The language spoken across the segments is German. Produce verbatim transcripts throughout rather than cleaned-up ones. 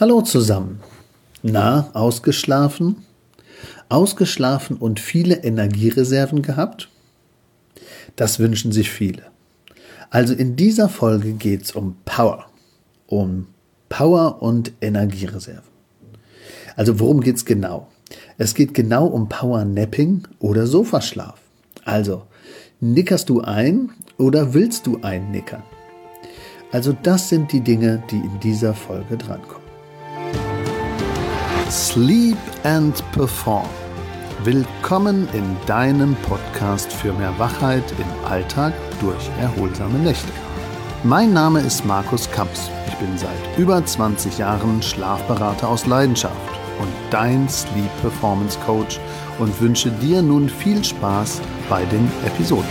Hallo zusammen. Na, ausgeschlafen? Ausgeschlafen und viele Energiereserven gehabt? Das wünschen sich viele. Also in dieser Folge geht es um Power. Um Power und Energiereserven. Also worum geht es genau? Es geht genau um Powernapping oder Sofaschlaf. Also, nickerst du ein oder willst du einnickern? Also das sind die Dinge, die in dieser Folge drankommen. Sleep and Perform. Willkommen in deinem Podcast für mehr Wachheit im Alltag durch erholsame Nächte. Mein Name ist Markus Kamps. Ich bin seit über zwanzig Jahren Schlafberater aus Leidenschaft und dein Sleep Performance Coach und wünsche dir nun viel Spaß bei den Episoden.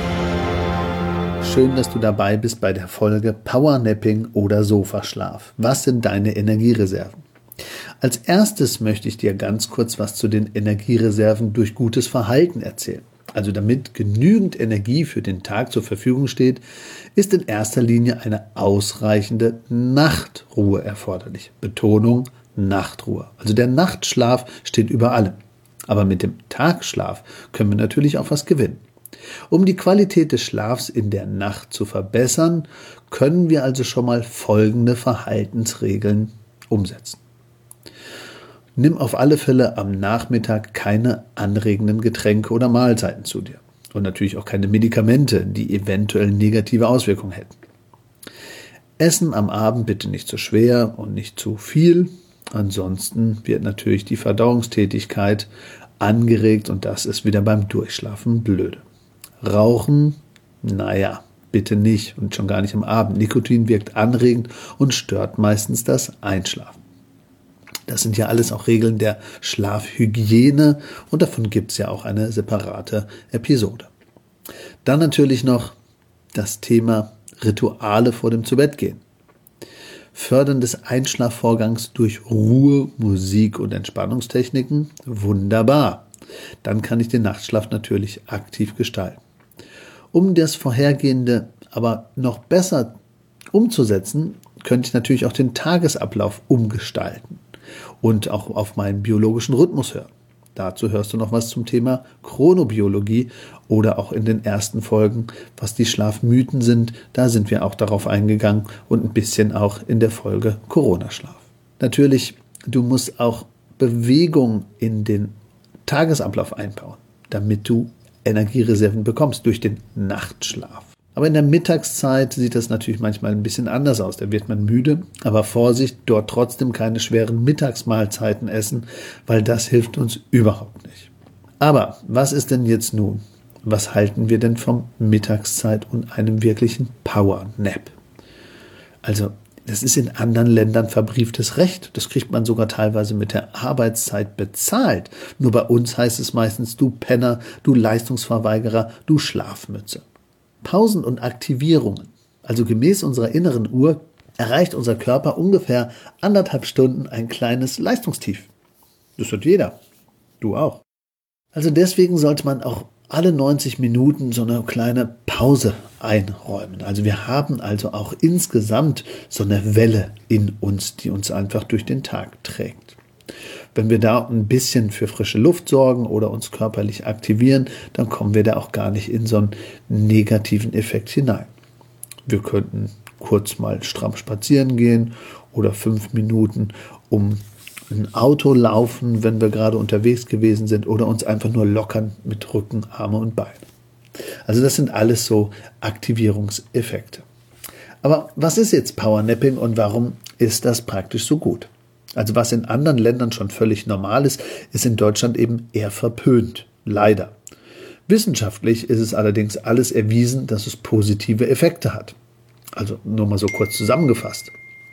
Schön, dass du dabei bist bei der Folge Powernapping oder Sofaschlaf. Was sind deine Energiereserven? Als erstes möchte ich dir ganz kurz was zu den Energiereserven durch gutes Verhalten erzählen. Also damit genügend Energie für den Tag zur Verfügung steht, ist in erster Linie eine ausreichende Nachtruhe erforderlich. Betonung, Nachtruhe. Also der Nachtschlaf steht über allem. Aber mit dem Tagschlaf können wir natürlich auch was gewinnen. Um die Qualität des Schlafs in der Nacht zu verbessern, können wir also schon mal folgende Verhaltensregeln umsetzen. Nimm auf alle Fälle am Nachmittag keine anregenden Getränke oder Mahlzeiten zu dir. Und natürlich auch keine Medikamente, die eventuell negative Auswirkungen hätten. Essen am Abend bitte nicht zu schwer und nicht zu viel. Ansonsten wird natürlich die Verdauungstätigkeit angeregt und das ist wieder beim Durchschlafen blöde. Rauchen, naja, bitte nicht und schon gar nicht am Abend. Nikotin wirkt anregend und stört meistens das Einschlafen. Das sind ja alles auch Regeln der Schlafhygiene und davon gibt es ja auch eine separate Episode. Dann natürlich noch das Thema Rituale vor dem Zubettgehen. Fördern des Einschlafvorgangs durch Ruhe, Musik und Entspannungstechniken, wunderbar. Dann kann ich den Nachtschlaf natürlich aktiv gestalten. Um das Vorhergehende aber noch besser umzusetzen, könnte ich natürlich auch den Tagesablauf umgestalten und auch auf meinen biologischen Rhythmus hören. Dazu hörst du noch was zum Thema Chronobiologie oder auch in den ersten Folgen, was die Schlafmythen sind. Da sind wir auch darauf eingegangen und ein bisschen auch in der Folge Corona-Schlaf. Natürlich, du musst auch Bewegung in den Tagesablauf einbauen, damit du Energiereserven bekommst durch den Nachtschlaf. Aber in der Mittagszeit sieht das natürlich manchmal ein bisschen anders aus. Da wird man müde, aber Vorsicht, dort trotzdem keine schweren Mittagsmahlzeiten essen, weil das hilft uns überhaupt nicht. Aber was ist denn jetzt nun? Was halten wir denn vom Mittagszeit und einem wirklichen Power-Nap? Also, das ist in anderen Ländern verbrieftes Recht. Das kriegt man sogar teilweise mit der Arbeitszeit bezahlt. Nur bei uns heißt es meistens, du Penner, du Leistungsverweigerer, du Schlafmütze. Pausen und Aktivierungen, also gemäß unserer inneren Uhr, erreicht unser Körper ungefähr anderthalb Stunden ein kleines Leistungstief. Das hat jeder. Du auch. Also deswegen sollte man auch alle neunzig Minuten so eine kleine Pause einräumen. Also wir haben also auch insgesamt so eine Welle in uns, die uns einfach durch den Tag trägt. Wenn wir da ein bisschen für frische Luft sorgen oder uns körperlich aktivieren, dann kommen wir da auch gar nicht in so einen negativen Effekt hinein. Wir könnten kurz mal stramm spazieren gehen oder fünf Minuten um ein Auto laufen, wenn wir gerade unterwegs gewesen sind oder uns einfach nur lockern mit Rücken, Arme und Beine. Also das sind alles so Aktivierungseffekte. Aber was ist jetzt Powernapping und warum ist das praktisch so gut? Also was in anderen Ländern schon völlig normal ist, ist in Deutschland eben eher verpönt. Leider. Wissenschaftlich ist es allerdings alles erwiesen, dass es positive Effekte hat. Also nur mal so kurz zusammengefasst.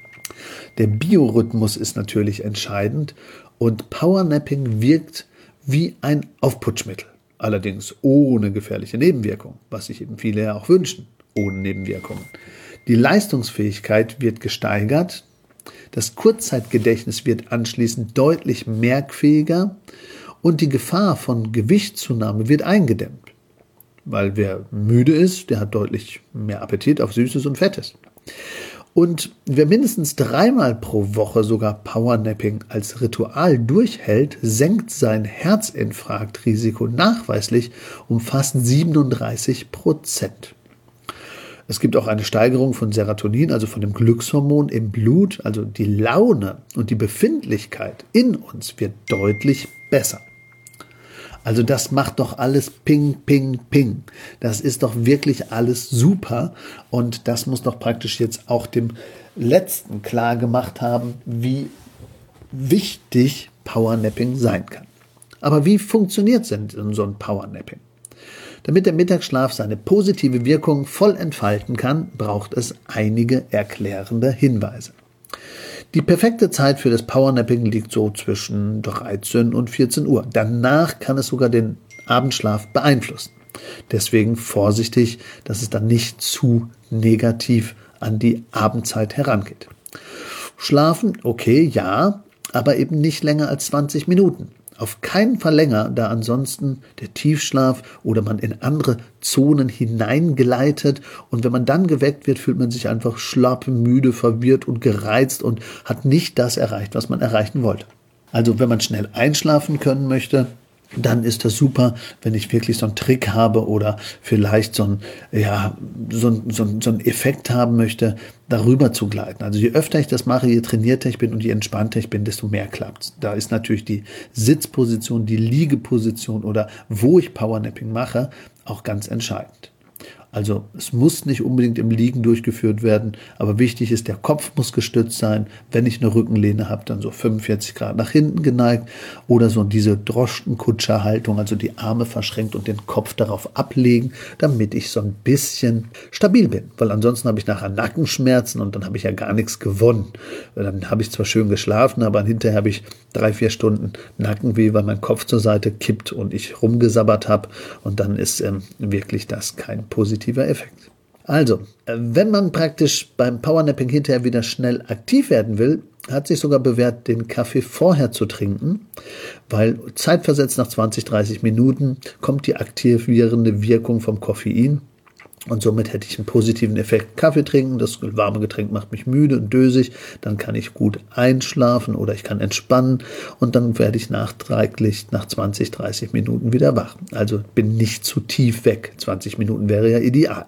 Der Biorhythmus ist natürlich entscheidend und Powernapping wirkt wie ein Aufputschmittel. Allerdings ohne gefährliche Nebenwirkungen, was sich eben viele ja auch wünschen, ohne Nebenwirkungen. Die Leistungsfähigkeit wird gesteigert. Das Kurzzeitgedächtnis wird anschließend deutlich merkfähiger und die Gefahr von Gewichtszunahme wird eingedämmt. Weil wer müde ist, der hat deutlich mehr Appetit auf Süßes und Fettes. Und wer mindestens dreimal pro Woche sogar Powernapping als Ritual durchhält, senkt sein Herzinfarktrisiko nachweislich um fast siebenunddreißig Prozent. Es gibt auch eine Steigerung von Serotonin, also von dem Glückshormon im Blut, also die Laune und die Befindlichkeit in uns wird deutlich besser. Also das macht doch alles ping, ping, ping. Das ist doch wirklich alles super und das muss doch praktisch jetzt auch dem Letzten klar gemacht haben, wie wichtig Powernapping sein kann. Aber wie funktioniert denn so ein Powernapping? Damit der Mittagsschlaf seine positive Wirkung voll entfalten kann, braucht es einige erklärende Hinweise. Die perfekte Zeit für das Powernapping liegt so zwischen dreizehn und vierzehn Uhr. Danach kann es sogar den Abendschlaf beeinflussen. Deswegen vorsichtig, dass es dann nicht zu negativ an die Abendzeit herangeht. Schlafen, okay, ja, aber eben nicht länger als zwanzig Minuten. Auf keinen Fall länger, da ansonsten der Tiefschlaf oder man in andere Zonen hineingleitet und wenn man dann geweckt wird, fühlt man sich einfach schlapp, müde, verwirrt und gereizt und hat nicht das erreicht, was man erreichen wollte. Also wenn man schnell einschlafen können möchte, dann ist das super, wenn ich wirklich so einen Trick habe oder vielleicht so einen, ja, so einen, so einen, so einen Effekt haben möchte, darüber zu gleiten. Also je öfter ich das mache, je trainierter ich bin und je entspannter ich bin, desto mehr klappt. Da ist natürlich die Sitzposition, die Liegeposition oder wo ich Powernapping mache, auch ganz entscheidend. Also es muss nicht unbedingt im Liegen durchgeführt werden, aber wichtig ist, der Kopf muss gestützt sein. Wenn ich eine Rückenlehne habe, dann so fünfundvierzig Grad nach hinten geneigt oder so diese Droschkenkutscherhaltung, also die Arme verschränkt und den Kopf darauf ablegen, damit ich so ein bisschen stabil bin. Weil ansonsten habe ich nachher Nackenschmerzen und dann habe ich ja gar nichts gewonnen. Dann habe ich zwar schön geschlafen, aber hinterher habe ich drei, vier Stunden Nackenweh, weil mein Kopf zur Seite kippt und ich rumgesabbert habe und dann ist ähm, wirklich das kein positiver Effekt. Also, wenn man praktisch beim Powernapping hinterher wieder schnell aktiv werden will, hat sich sogar bewährt, den Kaffee vorher zu trinken, weil zeitversetzt nach zwanzig, dreißig Minuten kommt die aktivierende Wirkung vom Koffein und somit hätte ich einen positiven Effekt. Kaffee trinken, das warme Getränk macht mich müde und dösig, dann kann ich gut einschlafen oder ich kann entspannen und dann werde ich nachträglich nach zwanzig, dreißig Minuten wieder wach. Also bin nicht zu tief weg. zwanzig Minuten wäre ja ideal.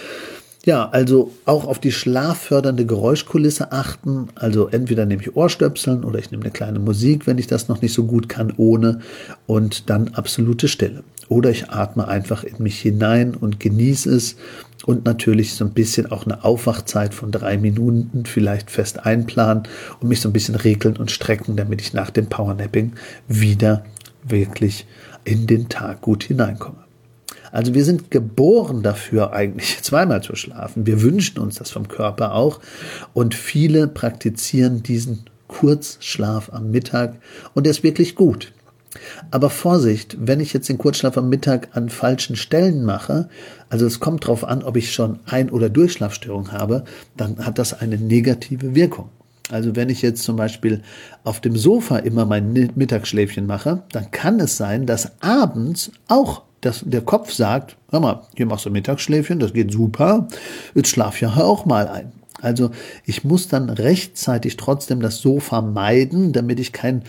Ja, also auch auf die schlaffördernde Geräuschkulisse achten. Also entweder nehme ich Ohrstöpseln oder ich nehme eine kleine Musik, wenn ich das noch nicht so gut kann, ohne und dann absolute Stille. Oder ich atme einfach in mich hinein und genieße es und natürlich so ein bisschen auch eine Aufwachzeit von drei Minuten vielleicht fest einplanen und mich so ein bisschen regeln und strecken, damit ich nach dem Powernapping wieder wirklich in den Tag gut hineinkomme. Also wir sind geboren dafür, eigentlich zweimal zu schlafen. Wir wünschen uns das vom Körper auch. Und viele praktizieren diesen Kurzschlaf am Mittag und der ist wirklich gut. Aber Vorsicht, wenn ich jetzt den Kurzschlaf am Mittag an falschen Stellen mache, also es kommt darauf an, ob ich schon Ein- oder Durchschlafstörung habe, dann hat das eine negative Wirkung. Also wenn ich jetzt zum Beispiel auf dem Sofa immer mein Mittagsschläfchen mache, dann kann es sein, dass abends auch dass der Kopf sagt, hör mal, hier machst du Mittagsschläfchen, das geht super, jetzt schlaf ja auch mal ein. Also ich muss dann rechtzeitig trotzdem das Sofa meiden, damit ich kein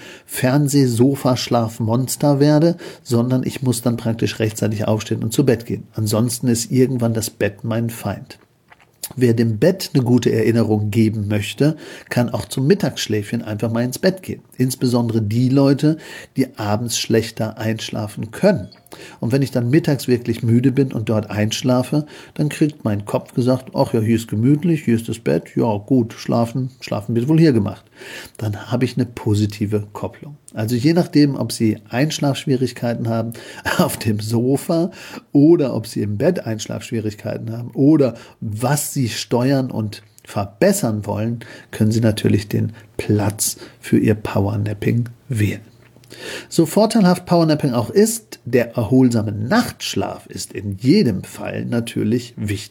Fernseh-Sofa-Schlafmonster werde, sondern ich muss dann praktisch rechtzeitig aufstehen und zu Bett gehen. Ansonsten ist irgendwann das Bett mein Feind. Wer dem Bett eine gute Erinnerung geben möchte, kann auch zum Mittagsschläfchen einfach mal ins Bett gehen. Insbesondere die Leute, die abends schlechter einschlafen können. Und wenn ich dann mittags wirklich müde bin und dort einschlafe, dann kriegt mein Kopf gesagt, ach ja, hier ist gemütlich, hier ist das Bett, ja gut, schlafen, schlafen wird wohl hier gemacht. Dann habe ich eine positive Kopplung. Also je nachdem, ob Sie Einschlafschwierigkeiten haben auf dem Sofa oder ob Sie im Bett Einschlafschwierigkeiten haben oder was Sie steuern und verbessern wollen, können Sie natürlich den Platz für Ihr Powernapping wählen. So vorteilhaft Powernapping auch ist, der erholsame Nachtschlaf ist in jedem Fall natürlich wichtiger.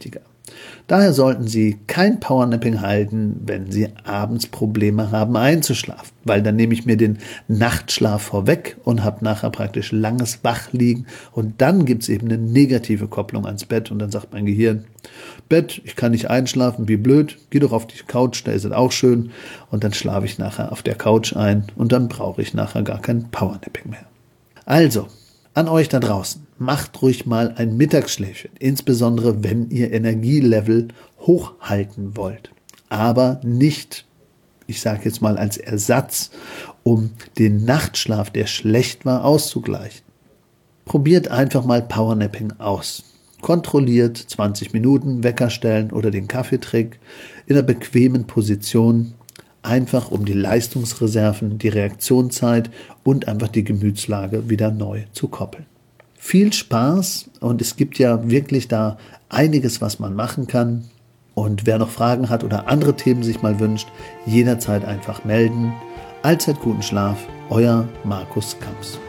Daher sollten Sie kein Powernapping halten, wenn Sie abends Probleme haben einzuschlafen, weil dann nehme ich mir den Nachtschlaf vorweg und habe nachher praktisch langes Wachliegen und dann gibt es eben eine negative Kopplung ans Bett und dann sagt mein Gehirn, Bett, ich kann nicht einschlafen, wie blöd, geh doch auf die Couch, da ist es auch schön und dann schlafe ich nachher auf der Couch ein und dann brauche ich nachher gar kein Powernapping mehr. Also, an euch da draußen, macht ruhig mal ein Mittagsschläfchen, insbesondere wenn ihr Energielevel hochhalten wollt. Aber nicht, ich sage jetzt mal als Ersatz, um den Nachtschlaf, der schlecht war, auszugleichen. Probiert einfach mal Powernapping aus. Kontrolliert zwanzig Minuten Wecker stellen oder den Kaffeetrick in einer bequemen Position, einfach um die Leistungsreserven, die Reaktionszeit und einfach die Gemütslage wieder neu zu koppeln. Viel Spaß und es gibt ja wirklich da einiges, was man machen kann. Und wer noch Fragen hat oder andere Themen sich mal wünscht, jederzeit einfach melden. Allzeit guten Schlaf, euer Markus Kamps.